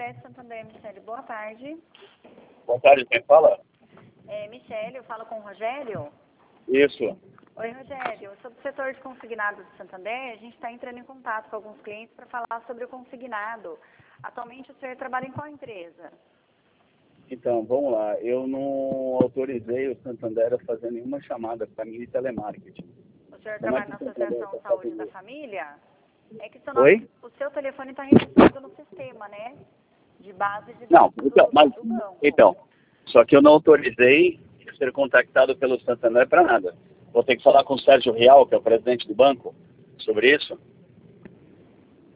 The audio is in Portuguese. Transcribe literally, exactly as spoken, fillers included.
Cresce Santander, Michele. Boa tarde. Boa tarde, quem fala? É, Michele, eu falo com o Rogério. Isso. Oi, Rogério. Eu sou do setor de consignado de Santander. A gente está entrando em contato com alguns clientes para falar sobre o consignado. Atualmente, o senhor trabalha em qual empresa? Então, vamos lá. Eu não autorizei o Santander a fazer nenhuma chamada para mim de telemarketing. O senhor Como é trabalha que na o Santander Associação está Saúde fazendo da isso? Família? É que seu, Oi? nome, o seu telefone está registrado no sistema, né? De base de Não, dados então, do, mas, do banco. então, só que eu não autorizei ser contactado pelo Santander para nada. Vou ter que falar com o Sérgio Real, que é o presidente do banco, sobre isso.